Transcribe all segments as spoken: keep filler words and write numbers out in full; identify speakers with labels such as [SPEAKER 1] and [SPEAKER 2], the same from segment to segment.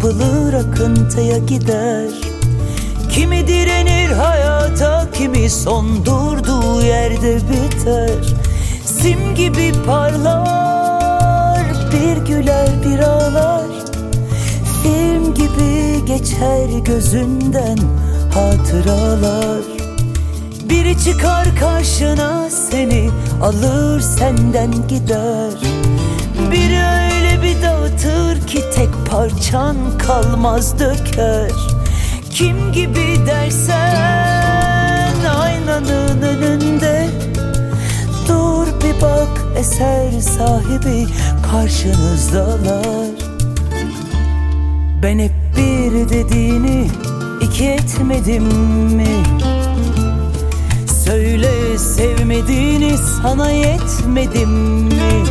[SPEAKER 1] kapılır akıntıya gider. Kimi direnir hayata, kimi son durduğu yerde biter. Sim gibi parlar, bir güler bir ağlar. Film gibi geçer gözünden hatıralar. Biri çıkar karşına, seni alır senden gider. Biri öyle bir dağıtır ki tek parçan kalmaz döker. Kim gibi dersen aynanın önünde. Dur bir bak, eser sahibi karşınızdalar. Ben hep bir dediğini iki etmedim mi? Söyle, sevmediğini sana yetmedim mi?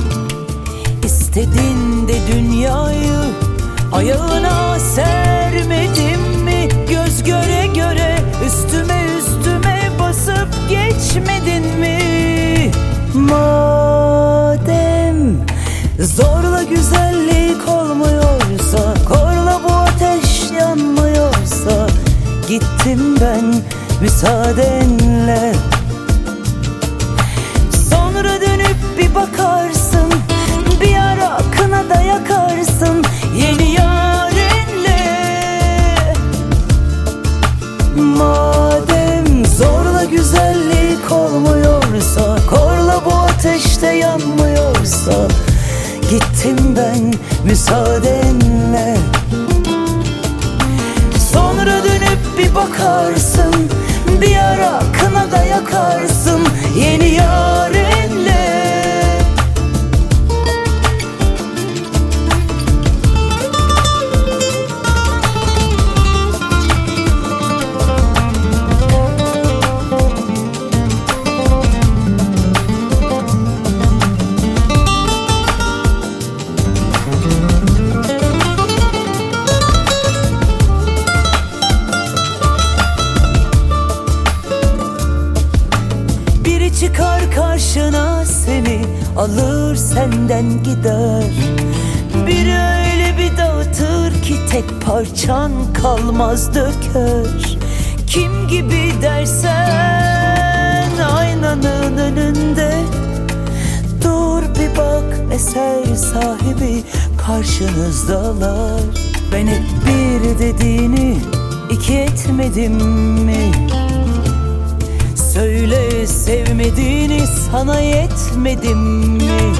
[SPEAKER 1] İstedin de dünyayı ayağına sermedim mi? Göz göre göre üstüme üstüme basıp geçmedin mi? Madem zorla güzellik olmuyorsa, korla bu ateş yanmıyorsa, gittim ben müsaadenle. Sonra dönüp bir bakarsın, bir ara kına da yakarsın yeni yarenle. Madem zorla güzellik olmuyorsa, korla bu ateşte yanmıyorsa, gittim ben müsaadenle. Sonra dönüp bir bakarsın, bir ara kına da yakarsın yeni yarenle. Çıkar karşına, seni alır senden gider. Biri öyle bir dağıtır ki tek parçan kalmaz döker. Kim gibi dersen aynanın önünde. Dur bir bak, eser sahibi karşınızdalar. Ben hep bir dediğini iki etmedim mi? Söyle, sevmediğini sana yetmedim mi?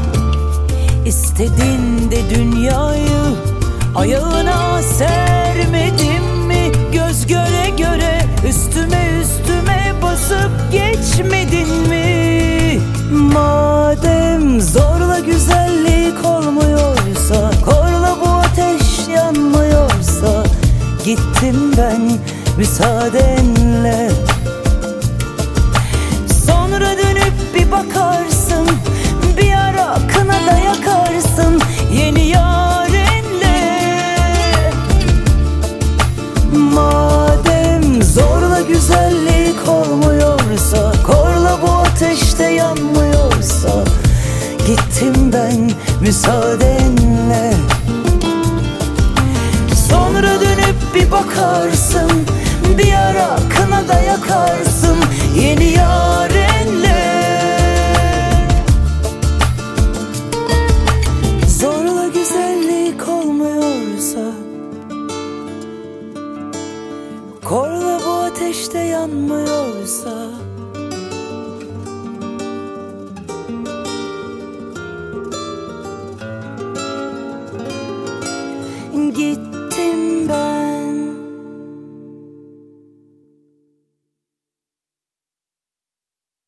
[SPEAKER 1] İstedin de dünyayı ayağına sermedim mi? Göz göre göre üstüme üstüme basıp geçmedin mi? Madem zorla güzellik olmuyorsa, korla bu ateş yanmıyorsa, gittim ben müsaadenle. Sonra dönüp bir bakarsın, bir ara kına da yakarsın yeni yarenle. Madem zorla güzellik olmuyorsa, korla bu ateşte yanmıyorsa, gittim ben müsaadenle. Sonra dönüp bir bakarsın, bir ara kına da yakarsın yeni yarenle. Zorla güzellik olmuyorsa, korla bu ateşte yanmıyorsa, git